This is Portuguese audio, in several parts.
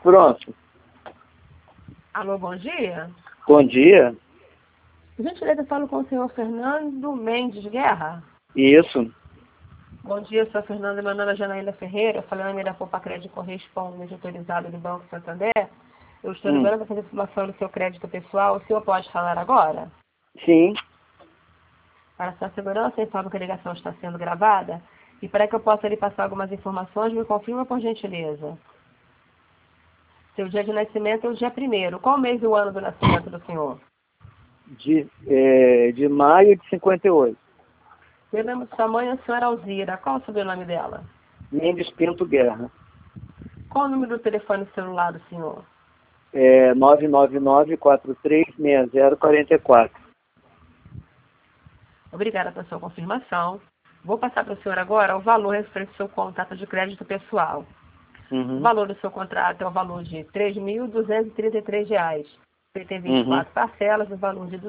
Pronto. Alô, bom dia. Bom dia. Por gentileza, eu falo com o senhor Fernando Mendes Guerra. Isso. Bom dia, senhor Fernando. Meu nome é Janaína Ferreira. Eu falei da Poupa Crédito Correspondente autorizado do Banco Santander. Eu estou ligando para fazer informação do seu crédito pessoal. O senhor pode falar agora? Sim. Para sua segurança, informo que a ligação está sendo gravada. E para que eu possa lhe passar algumas informações, me confirma por gentileza. Seu dia de nascimento é o dia 1º. Qual mês e o ano do nascimento do senhor? De maio de 58. Lembramos sua mãe, a senhora Alzira. Qual o sobrenome dela? Mendes Pinto Guerra. Qual o número do telefone celular do senhor? 999-436044. Obrigada pela sua confirmação. Vou passar para o senhor agora o valor referente ao seu contato de crédito pessoal. O valor do seu contrato é o valor de R$ 3.233. Ele tem 24 parcelas, o valor de R$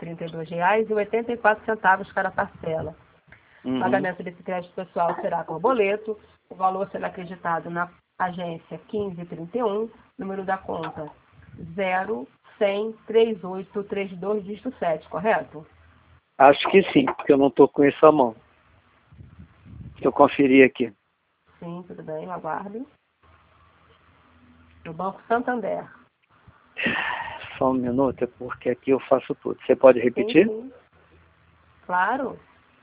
232,84 cada parcela. O pagamento desse crédito pessoal será por boleto. O valor será acreditado na agência 1531, número da conta 01003832, dígito 7, correto? Acho que sim, porque eu não estou com isso à mão. Deixa eu conferir aqui. Sim, tudo bem, eu aguardo. No Banco Santander. Só um minuto, é porque aqui eu faço tudo. Você pode repetir? Sim, sim. Claro.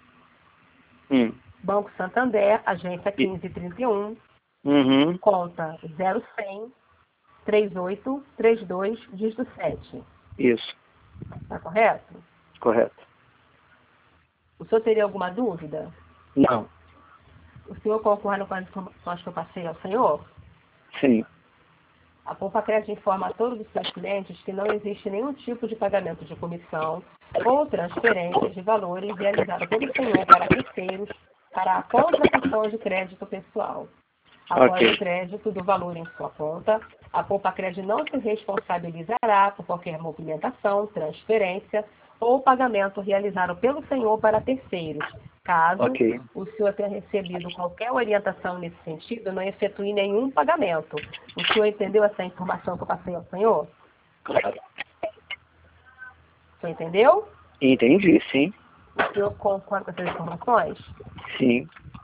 Hum. Banco Santander, agência 1531, conta 0100 3832, dígito 7. Isso, Está correto? correto. O senhor teria alguma dúvida? Não, O senhor concorda com as informações que eu passei ao senhor? sim. A Poupa Crédito informa a todos os seus clientes que não existe nenhum tipo de pagamento de comissão ou transferência de valores realizada pelo senhor para terceiros para a contratação de crédito pessoal. Após o crédito do valor em sua conta, a Poupa Crédito não se responsabilizará por qualquer movimentação, transferência ou pagamento realizado pelo senhor para terceiros. Caso o senhor tenha recebido qualquer orientação nesse sentido, não efetue nenhum pagamento. O senhor entendeu essa informação que eu passei ao senhor? Claro. O senhor entendeu? Entendi, sim. O senhor concorda com essas informações? Sim.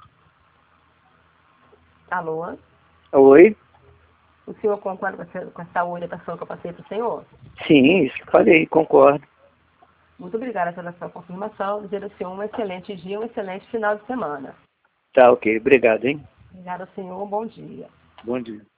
Alô? Oi? O senhor concorda com essa orientação que eu passei para o senhor? Sim, isso que falei, concordo. Muito obrigada pela sua confirmação. Desejo ao senhor um excelente dia, um excelente final de semana. Tá, ok. Obrigado, hein? Obrigada ao senhor, um bom dia. Bom dia.